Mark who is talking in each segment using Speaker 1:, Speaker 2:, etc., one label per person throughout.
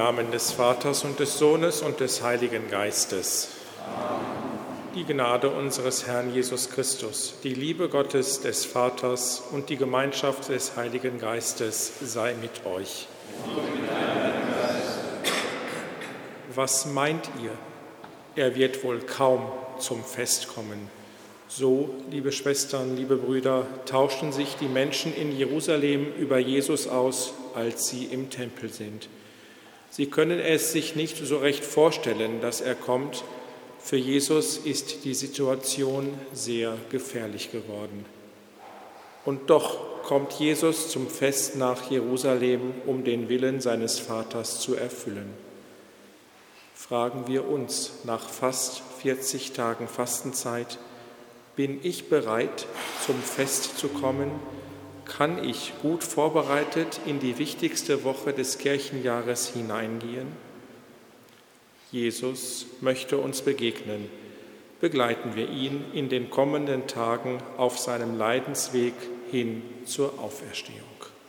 Speaker 1: Namen des Vaters und des Sohnes und des Heiligen Geistes. Amen. Die Gnade unseres Herrn Jesus Christus, die Liebe Gottes des Vaters und die Gemeinschaft des Heiligen Geistes sei mit euch. Was meint ihr? Er wird wohl kaum zum Fest kommen. So, liebe Schwestern, liebe Brüder, tauschen sich die Menschen in Jerusalem über Jesus aus, als sie im Tempel sind. Sie können es sich nicht so recht vorstellen, dass er kommt. Für Jesus ist die Situation sehr gefährlich geworden. Und doch kommt Jesus zum Fest nach Jerusalem, um den Willen seines Vaters zu erfüllen. Fragen wir uns nach fast 40 Tagen Fastenzeit: Bin ich bereit, zum Fest zu kommen? Kann ich gut vorbereitet in die wichtigste Woche des Kirchenjahres hineingehen? Jesus möchte uns begegnen. Begleiten wir ihn in den kommenden Tagen auf seinem Leidensweg hin zur Auferstehung.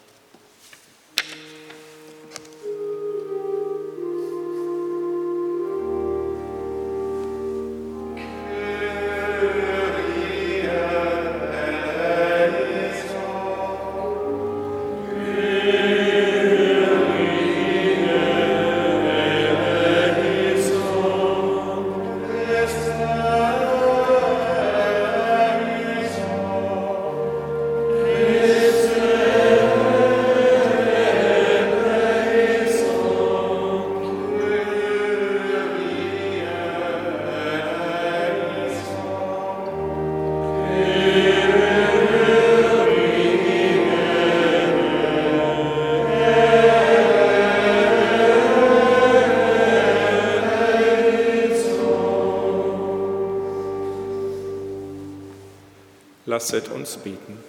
Speaker 1: Lasset uns beten.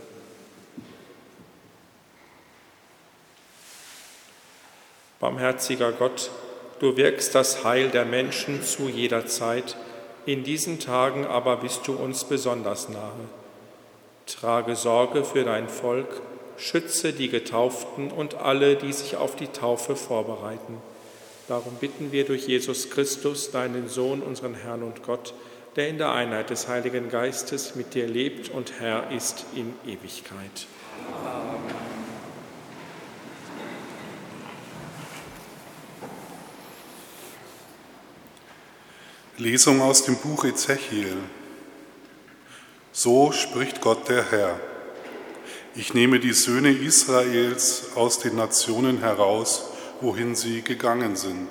Speaker 1: Barmherziger Gott, du wirkst das Heil der Menschen zu jeder Zeit, in diesen Tagen aber bist du uns besonders nahe. Trage Sorge für dein Volk, schütze die Getauften und alle, die sich auf die Taufe vorbereiten. Darum bitten wir durch Jesus Christus, deinen Sohn, unseren Herrn und Gott, der in der Einheit des Heiligen Geistes mit dir lebt und Herr ist in Ewigkeit. Amen.
Speaker 2: Lesung aus dem Buch Ezechiel. So spricht Gott der Herr: Ich nehme die Söhne Israels aus den Nationen heraus, wohin sie gegangen sind.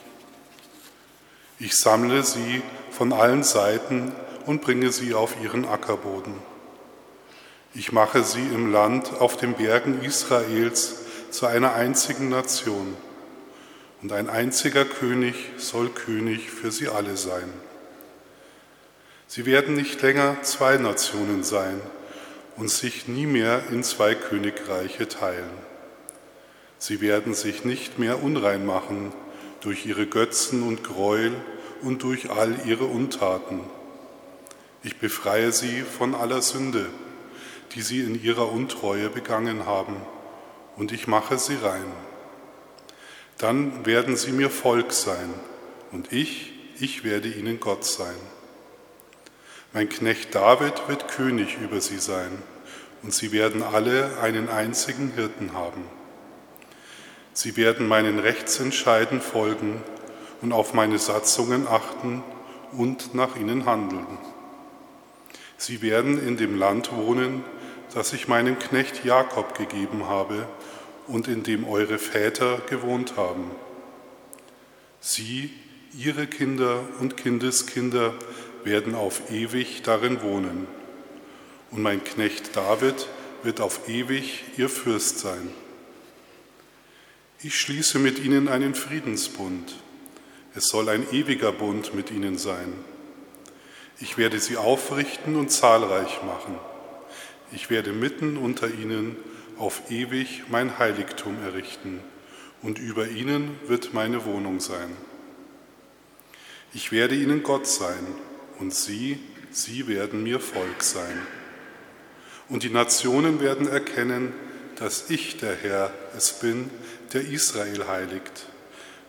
Speaker 2: Ich sammle sie von allen Seiten und bringe sie auf ihren Ackerboden. Ich mache sie im Land auf den Bergen Israels zu einer einzigen Nation, und ein einziger König soll König für sie alle sein. Sie werden nicht länger zwei Nationen sein und sich nie mehr in zwei Königreiche teilen. Sie werden sich nicht mehr unrein machen durch ihre Götzen und Gräuel und durch all ihre Untaten. Ich befreie sie von aller Sünde, die sie in ihrer Untreue begangen haben, und ich mache sie rein. Dann werden sie mir Volk sein, und ich werde ihnen Gott sein. Mein Knecht David wird König über sie sein, und sie werden alle einen einzigen Hirten haben. Sie werden meinen Rechtsentscheiden folgen und auf meine Satzungen achten und nach ihnen handeln. Sie werden in dem Land wohnen, das ich meinem Knecht Jakob gegeben habe und in dem eure Väter gewohnt haben. Sie, ihre Kinder und Kindeskinder werden auf ewig darin wohnen. Und mein Knecht David wird auf ewig ihr Fürst sein. Ich schließe mit ihnen einen Friedensbund. Es soll ein ewiger Bund mit ihnen sein. Ich werde sie aufrichten und zahlreich machen. Ich werde mitten unter ihnen auf ewig mein Heiligtum errichten, und über ihnen wird meine Wohnung sein. Ich werde ihnen Gott sein, und sie werden mir Volk sein. Und die Nationen werden erkennen, dass ich, der Herr, es bin, der Israel heiligt,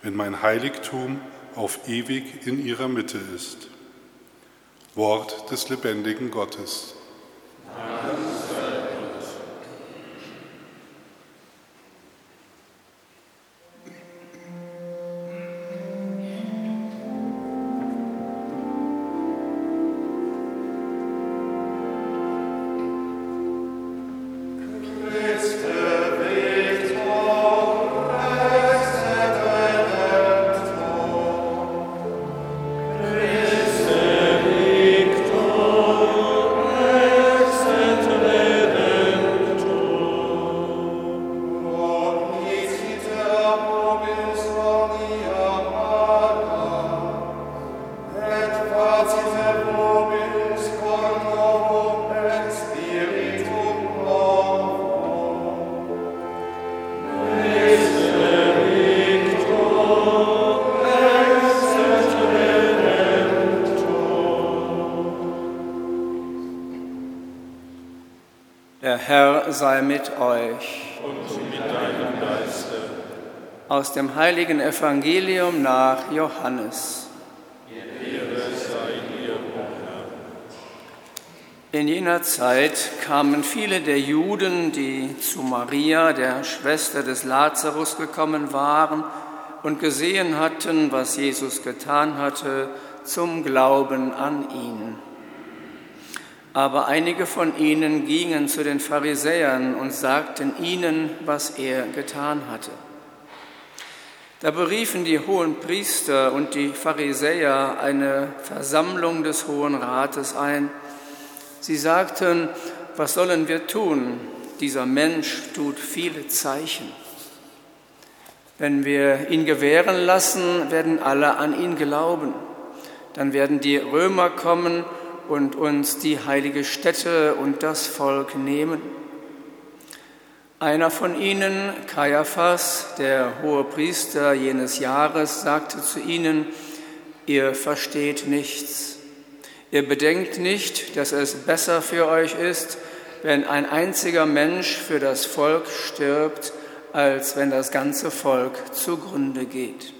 Speaker 2: wenn mein Heiligtum auf ewig in ihrer Mitte ist. Wort des lebendigen Gottes.
Speaker 3: Der Herr sei mit euch.
Speaker 1: Und mit deinem Geiste.
Speaker 3: Aus dem heiligen Evangelium nach Johannes.
Speaker 1: Ehre sei dir, o Herr.
Speaker 3: In jener Zeit kamen viele der Juden, die zu Maria, der Schwester des Lazarus, gekommen waren und gesehen hatten, was Jesus getan hatte, zum Glauben an ihn. Aber einige von ihnen gingen zu den Pharisäern und sagten ihnen, was er getan hatte. Da beriefen die Hohenpriester und die Pharisäer eine Versammlung des Hohen Rates ein. Sie sagten, was sollen wir tun? Dieser Mensch tut viele Zeichen. Wenn wir ihn gewähren lassen, werden alle an ihn glauben. Dann werden die Römer kommen und uns die heilige Stätte und das Volk nehmen. Einer von ihnen, Kaiaphas, der Hohepriester jenes Jahres, sagte zu ihnen, ihr versteht nichts. Ihr bedenkt nicht, dass es besser für euch ist, wenn ein einziger Mensch für das Volk stirbt, als wenn das ganze Volk zugrunde geht.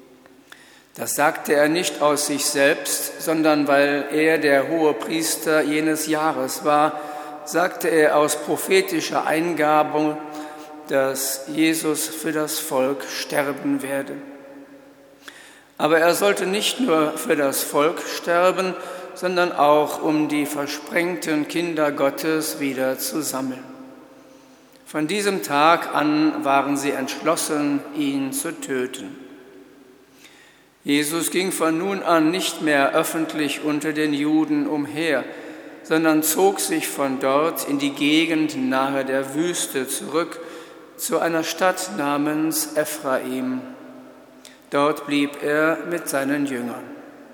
Speaker 3: Das sagte er nicht aus sich selbst, sondern weil er der Hohepriester jenes Jahres war, sagte er aus prophetischer Eingabe, dass Jesus für das Volk sterben werde. Aber er sollte nicht nur für das Volk sterben, sondern auch um die versprengten Kinder Gottes wieder zu sammeln. Von diesem Tag an waren sie entschlossen, ihn zu töten. Jesus ging von nun an nicht mehr öffentlich unter den Juden umher, sondern zog sich von dort in die Gegend nahe der Wüste zurück, zu einer Stadt namens Ephraim. Dort blieb er mit seinen Jüngern.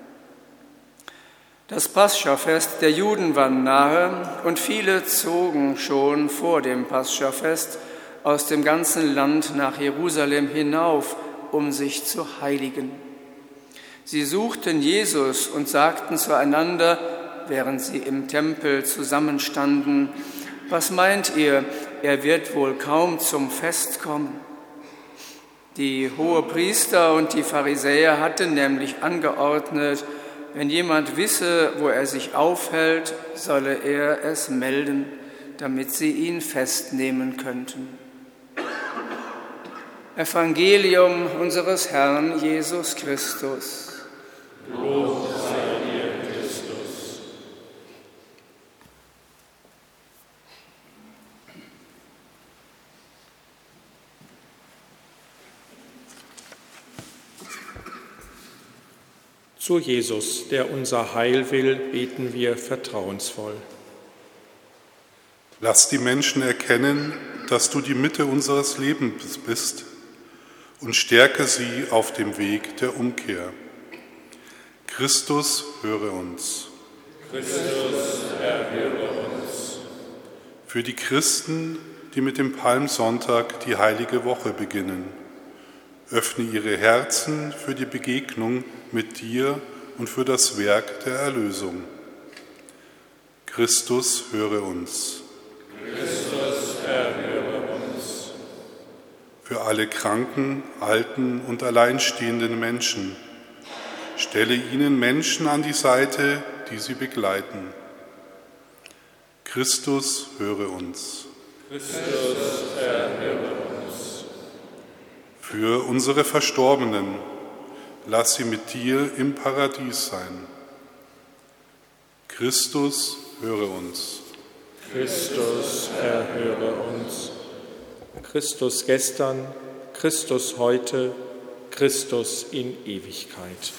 Speaker 3: Das Paschafest der Juden war nahe und viele zogen schon vor dem Paschafest aus dem ganzen Land nach Jerusalem hinauf, um sich zu heiligen. Sie suchten Jesus und sagten zueinander, während sie im Tempel zusammenstanden, was meint ihr, er wird wohl kaum zum Fest kommen? Die Hohepriester und die Pharisäer hatten nämlich angeordnet, wenn jemand wisse, wo er sich aufhält, solle er es melden, damit sie ihn festnehmen könnten. Evangelium unseres Herrn Jesus Christus.
Speaker 1: Lob sei dir, Christus. Zu Jesus, der unser Heil will, beten wir vertrauensvoll.
Speaker 2: Lass die Menschen erkennen, dass du die Mitte unseres Lebens bist und stärke sie auf dem Weg der Umkehr. Christus, höre uns.
Speaker 1: Christus, erhöre uns.
Speaker 2: Für die Christen, die mit dem Palmsonntag die heilige Woche beginnen, öffne ihre Herzen für die Begegnung mit dir und für das Werk der Erlösung. Christus, höre uns.
Speaker 1: Christus, erhöre uns.
Speaker 2: für alle kranken, alten und alleinstehenden Menschen. Stelle ihnen Menschen an die Seite, die sie begleiten. Christus, höre uns.
Speaker 1: Christus, erhöre uns.
Speaker 2: Für unsere Verstorbenen, lass sie mit dir im Paradies sein. Christus, höre uns.
Speaker 1: Christus, erhöre uns. Christus gestern, Christus heute, Christus in Ewigkeit.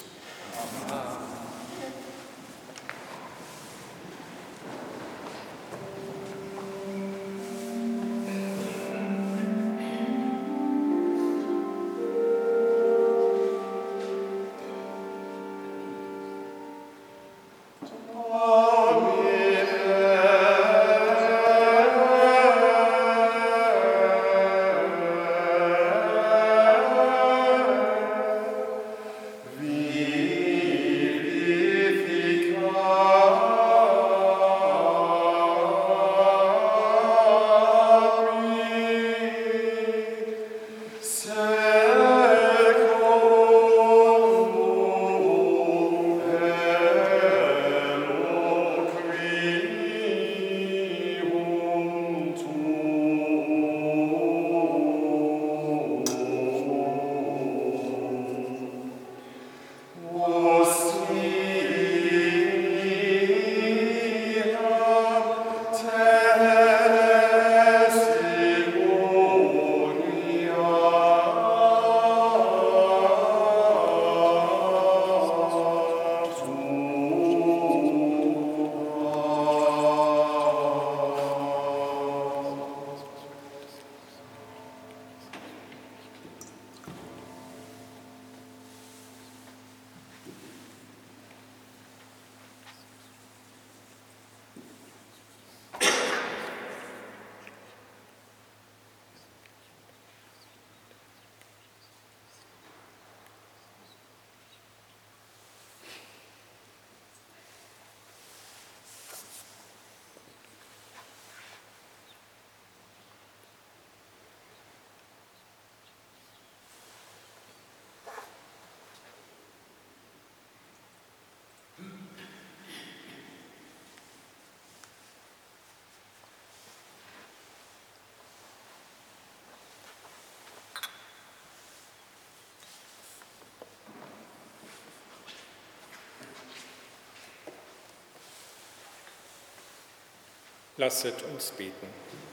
Speaker 1: Lasset uns beten.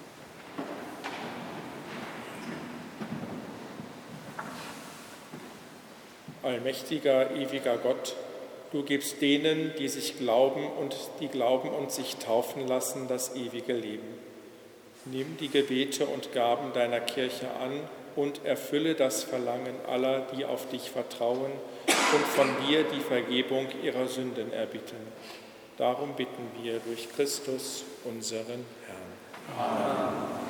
Speaker 1: Allmächtiger, ewiger Gott, du gibst denen, die sich glauben und sich taufen lassen, das ewige Leben. Nimm die Gebete und Gaben deiner Kirche an und erfülle das Verlangen aller, die auf dich vertrauen und von dir die Vergebung ihrer Sünden erbitten. Darum bitten wir durch Christus, unseren Herrn. Amen.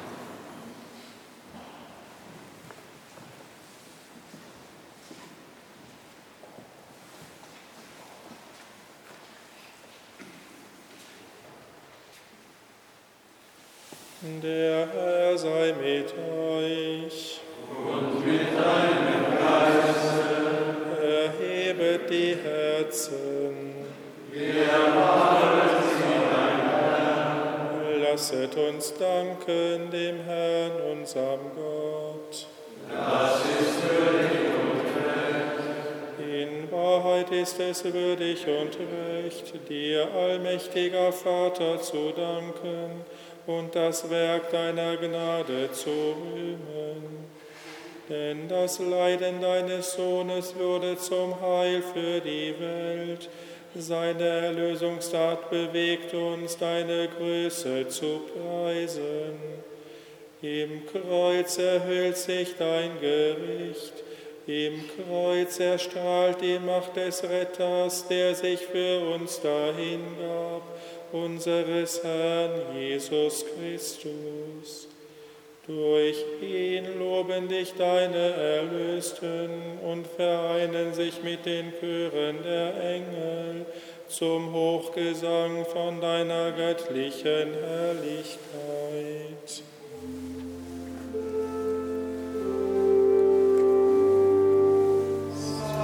Speaker 1: Der Herr sei mit euch.
Speaker 4: Und mit deinem Geiste.
Speaker 1: Erhebet die Herzen.
Speaker 4: Wir erwarten sie, dein Herr.
Speaker 1: Lasset uns danken dem Herrn, unserem Gott.
Speaker 4: Das ist würdig und recht.
Speaker 1: In Wahrheit ist es würdig und recht, dir, allmächtiger Vater, zu danken und das Werk deiner Gnade zu rühmen. Denn das Leiden deines Sohnes wurde zum Heil für die Welt. Seine Erlösungstat bewegt uns, deine Größe zu preisen. Im Kreuz erhöht sich dein Gericht. Im Kreuz erstrahlt die Macht des Retters, der sich für uns dahingab, unseres Herrn Jesus Christus. Durch ihn loben dich deine Erlösten und vereinen sich mit den Chören der Engel zum Hochgesang von deiner göttlichen Herrlichkeit.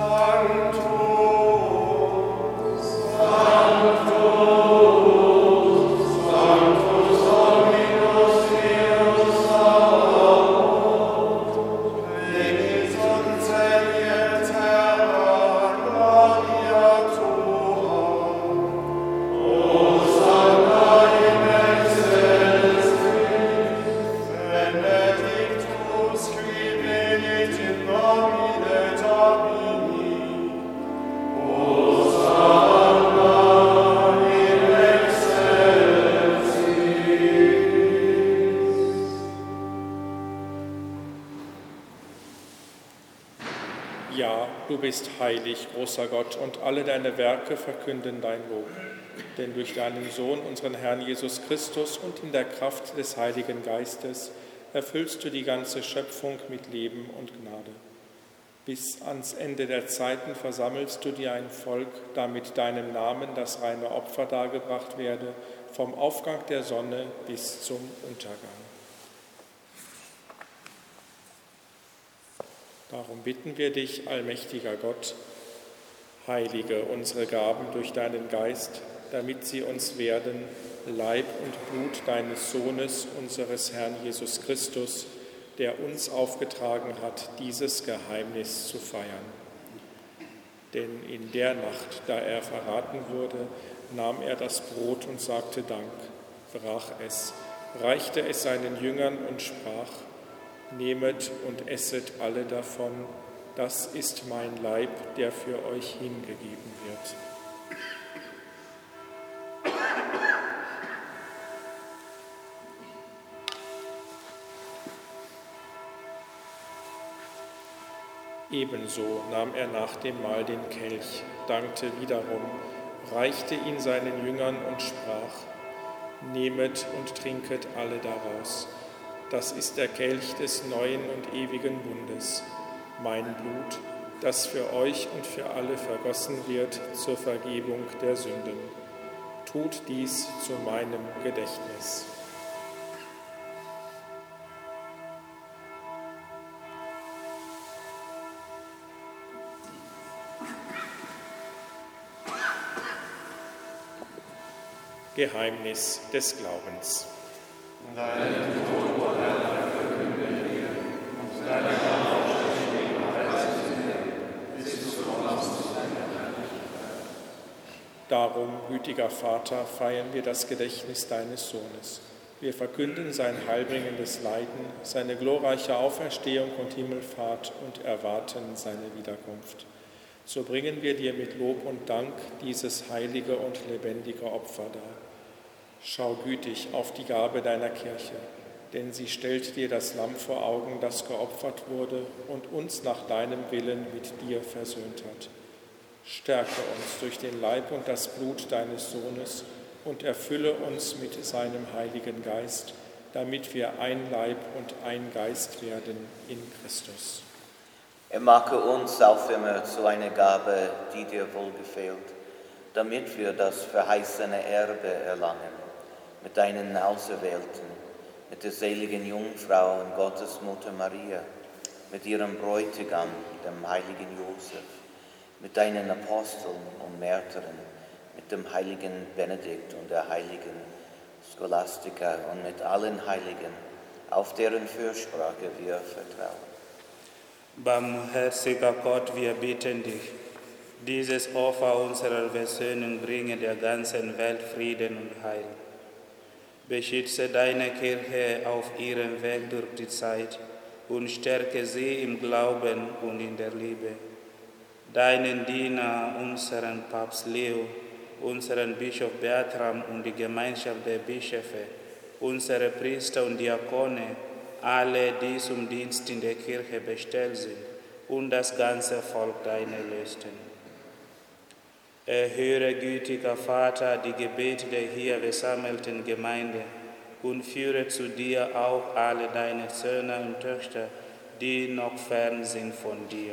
Speaker 1: Du bist heilig, großer Gott, und alle deine Werke verkünden dein Lob. Denn durch deinen Sohn, unseren Herrn Jesus Christus, und in der Kraft des Heiligen Geistes erfüllst du die ganze Schöpfung mit Leben und Gnade. Bis ans Ende der Zeiten versammelst du dir ein Volk, damit deinem Namen das reine Opfer dargebracht werde, vom Aufgang der Sonne bis zum Untergang. Darum bitten wir dich, allmächtiger Gott, heilige unsere Gaben durch deinen Geist, damit sie uns werden, Leib und Blut deines Sohnes, unseres Herrn Jesus Christus, der uns aufgetragen hat, dieses Geheimnis zu feiern. Denn in der Nacht, da er verraten wurde, nahm er das Brot und sagte Dank, brach es, reichte es seinen Jüngern und sprach: Nehmet und esset alle davon, das ist mein Leib, der für euch hingegeben wird. Ebenso nahm er nach dem Mahl den Kelch, dankte wiederum, reichte ihn seinen Jüngern und sprach: Nehmet und trinket alle daraus. Das ist der Kelch des neuen und ewigen Bundes, mein Blut, das für euch und für alle vergossen wird zur Vergebung der Sünden. Tut dies zu meinem Gedächtnis. Geheimnis des Glaubens.
Speaker 4: Deinen Tod, O Herr, verkünden wir, und deine Auferstehung preisen wir, bis du kommst zu deiner Herrlichkeit.
Speaker 1: Darum, gütiger Vater, feiern wir das Gedächtnis deines Sohnes. Wir verkünden sein heilbringendes Leiden, seine glorreiche Auferstehung und Himmelfahrt und erwarten seine Wiederkunft. So bringen wir dir mit Lob und Dank dieses heilige und lebendige Opfer dar. Schau gütig auf die Gabe deiner Kirche, denn sie stellt dir das Lamm vor Augen, das geopfert wurde und uns nach deinem Willen mit dir versöhnt hat. Stärke uns durch den Leib und das Blut deines Sohnes und erfülle uns mit seinem Heiligen Geist, damit wir ein Leib und ein Geist werden in Christus.
Speaker 5: Er mache uns auch immer zu einer Gabe, die dir wohlgefällt, damit wir das verheißene Erbe erlangen, mit deinen Auserwählten, mit der seligen Jungfrau und Gottesmutter Maria, mit ihrem Bräutigam, dem heiligen Josef, mit deinen Aposteln und Märtyrern, mit dem heiligen Benedikt und der heiligen Scholastica und mit allen Heiligen, auf deren Fürsprache wir vertrauen.
Speaker 6: Barmherziger Gott, wir bitten dich, dieses Opfer unserer Versöhnung bringe der ganzen Welt Frieden und Heil. Beschütze deine Kirche auf ihrem Weg durch die Zeit und stärke sie im Glauben und in der Liebe. Deinen Diener, unseren Papst Leo, unseren Bischof Bertram und die Gemeinschaft der Bischöfe, unsere Priester und Diakone, alle, die zum Dienst in der Kirche bestellt sind, und das ganze Volk deiner Erlösten. Erhöre, gütiger Vater, die Gebete der hier versammelten Gemeinde und führe zu dir auch alle deine Söhne und Töchter, die noch fern sind von dir.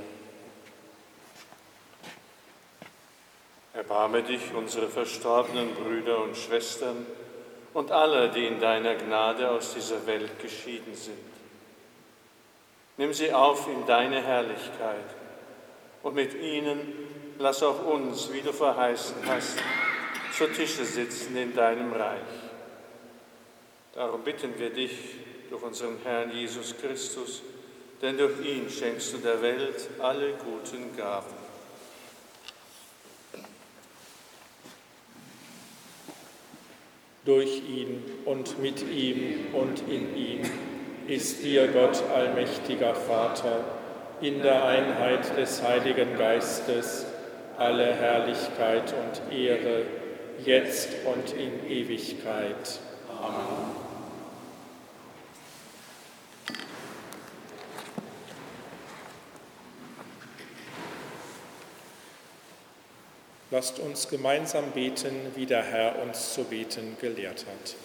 Speaker 7: Erbarme dich, unsere verstorbenen Brüder und Schwestern und alle, die in deiner Gnade aus dieser Welt geschieden sind. Nimm sie auf in deine Herrlichkeit und mit ihnen lass auch uns, wie du verheißen hast, zu Tische sitzen in deinem Reich. Darum bitten wir dich durch unseren Herrn Jesus Christus, denn durch ihn schenkst du der Welt alle guten Gaben.
Speaker 1: Durch ihn und mit ihm und in ihm ist dir, Gott, allmächtiger Vater, in der Einheit des Heiligen Geistes, alle Herrlichkeit und Ehre, jetzt und in Ewigkeit. Amen. Lasst uns gemeinsam beten, wie der Herr uns zu beten gelehrt hat.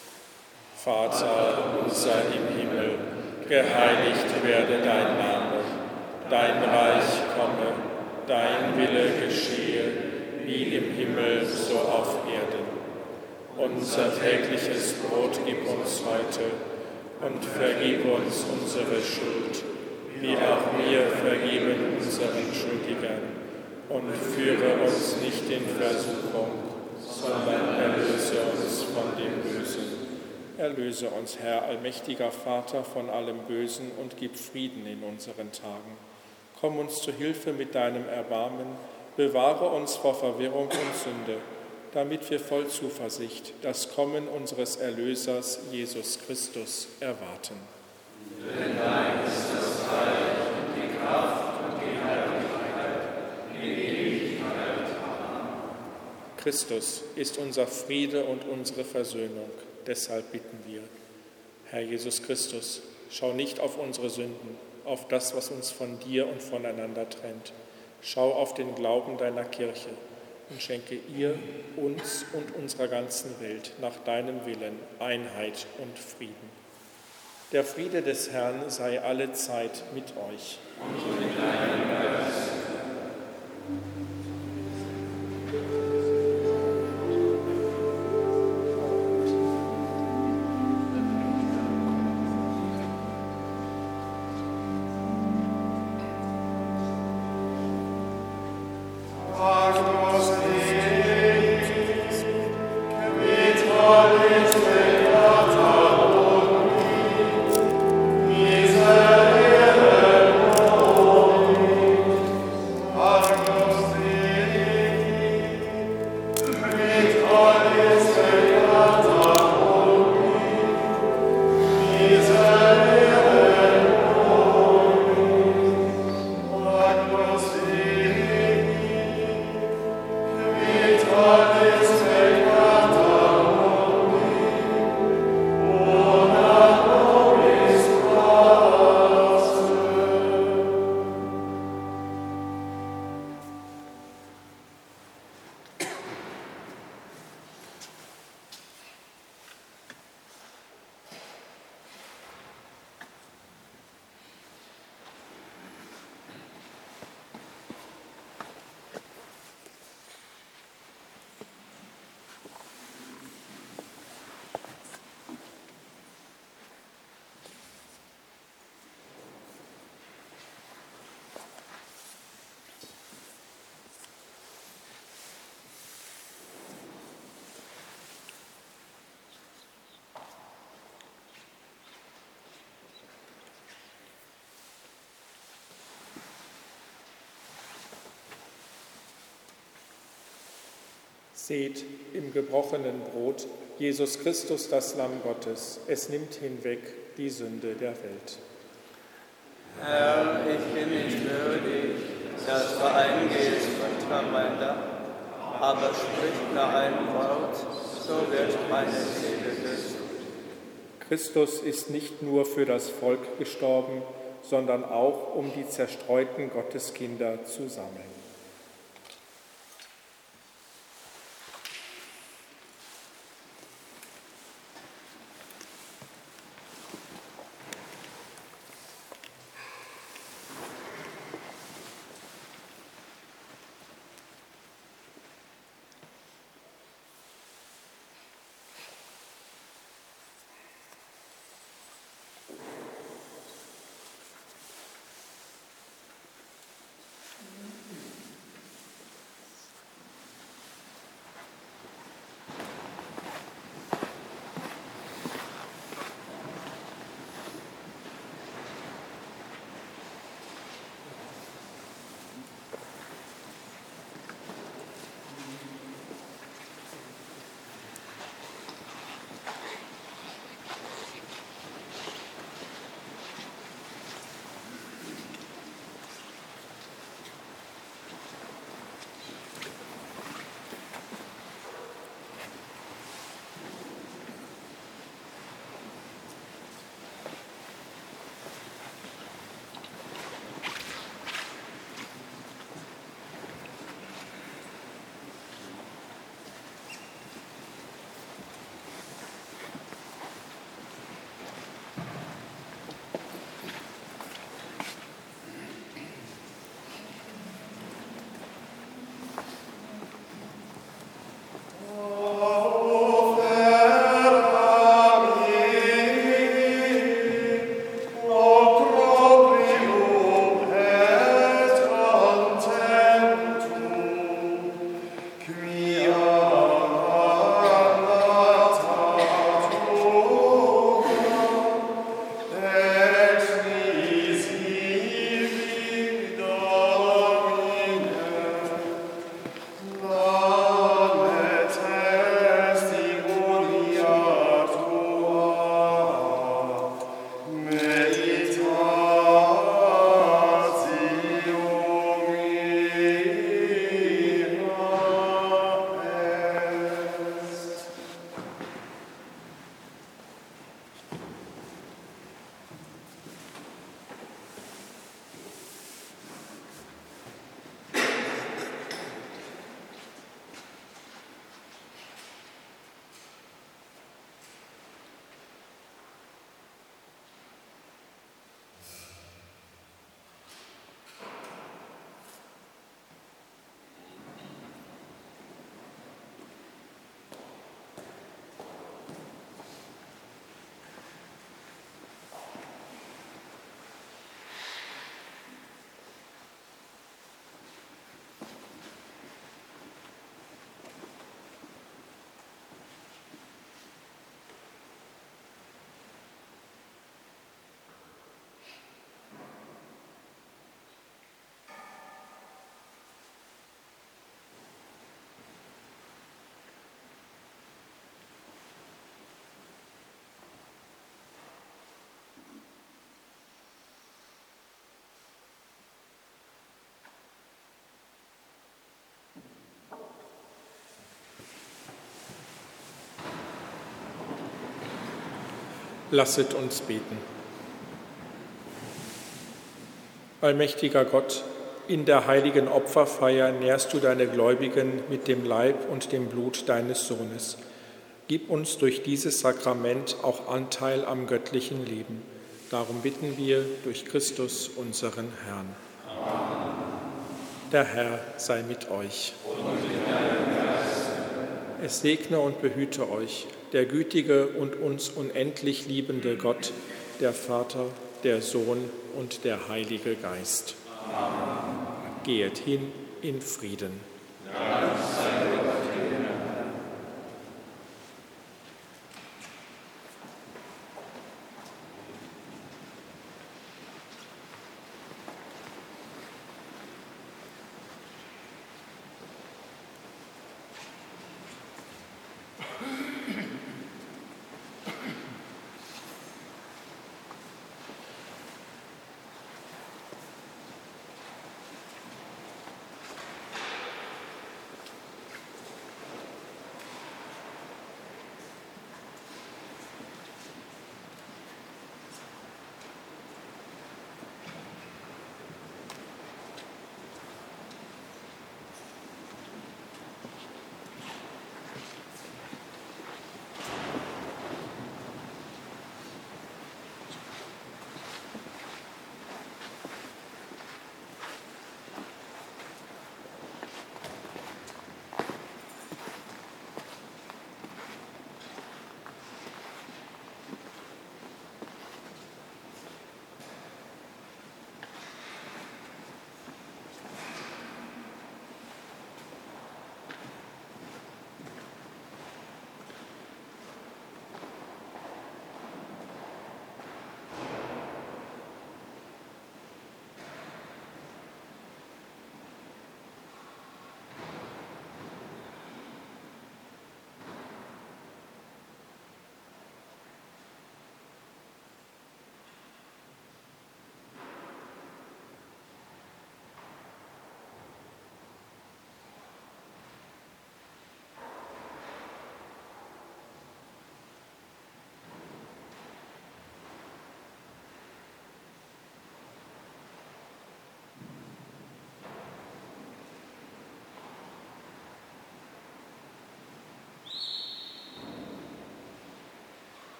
Speaker 1: Vater unser im Himmel, geheiligt werde dein Name, dein Reich komme, dein Wille geschehe, wie im Himmel so auf Erden. Unser tägliches Brot gib uns heute und vergib uns unsere Schuld, wie auch wir vergeben unseren Schuldigern. Und führe uns nicht in Versuchung, sondern erlöse uns von dem Bösen. Erlöse uns, Herr, allmächtiger Vater, von allem Bösen und gib Frieden in unseren Tagen. Komm uns zu Hilfe mit deinem Erbarmen, bewahre uns vor Verwirrung und Sünde, damit wir voll Zuversicht das Kommen unseres Erlösers, Jesus Christus, erwarten.
Speaker 4: Denn dein ist das Reich und die Kraft und die Herrlichkeit in Ewigkeit. Amen.
Speaker 1: Christus ist unser Friede und unsere Versöhnung. Deshalb bitten wir, Herr Jesus Christus, schau nicht auf unsere Sünden, auf das, was uns von dir und voneinander trennt. Schau auf den Glauben deiner Kirche und schenke ihr, uns und unserer ganzen Welt nach deinem Willen Einheit und Frieden. Der Friede des Herrn sei alle Zeit mit euch.
Speaker 4: Und mit deinem Geist.
Speaker 1: Seht im gebrochenen Brot Jesus Christus, das Lamm Gottes. Es nimmt hinweg die Sünde der Welt.
Speaker 3: Herr, ich bin nicht würdig, dass du eingehst unter mein Dach, aber sprich nur ein Wort, so wird meine Seele gesund.
Speaker 1: Christus ist nicht nur für das Volk gestorben, sondern auch, um die zerstreuten Gotteskinder zu sammeln. Lasset uns beten. Allmächtiger Gott, in der heiligen Opferfeier nährst du deine Gläubigen mit dem Leib und dem Blut deines Sohnes. Gib uns durch dieses Sakrament auch Anteil am göttlichen Leben. Darum bitten wir durch Christus, unseren Herrn. Amen. Der Herr sei mit euch. Und mit deinem Geist. Es segne und behüte euch der gütige und uns unendlich liebende Gott, der Vater, der Sohn und der Heilige Geist. Amen. Gehet hin in Frieden. Dank.